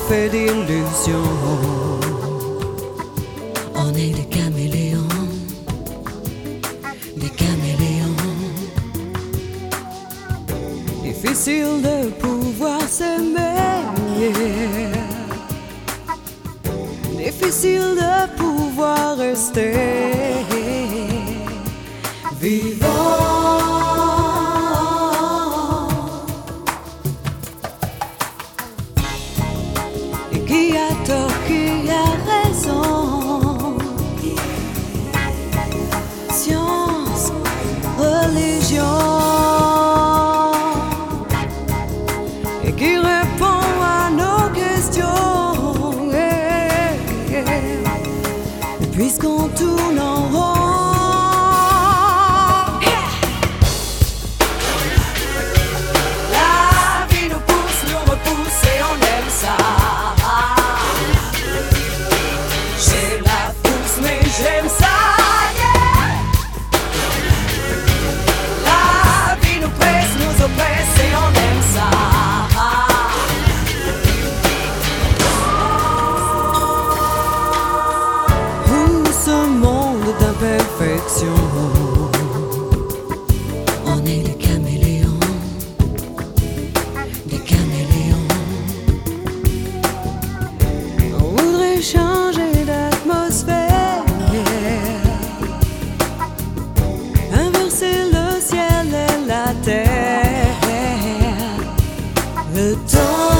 fait d'illusions. On est des caméléons, des caméléons. Difficile de pouvoir s'aimer, difficile de pouvoir rester vivant. Et qui a tort, qui a raison? Science, religion. Et qui répond à nos questions, puisqu'on tourne en rond. La vie nous pousse, nous repousse et on aime ça. J'ai la frousse mais j'aime ça, yeah. La vie nous presse, nous oppresse et on aime ça. D'imperfection. On est des caméléons, des caméléons. On voudrait changer d'atmosphère, inverser le ciel et la terre. Le temps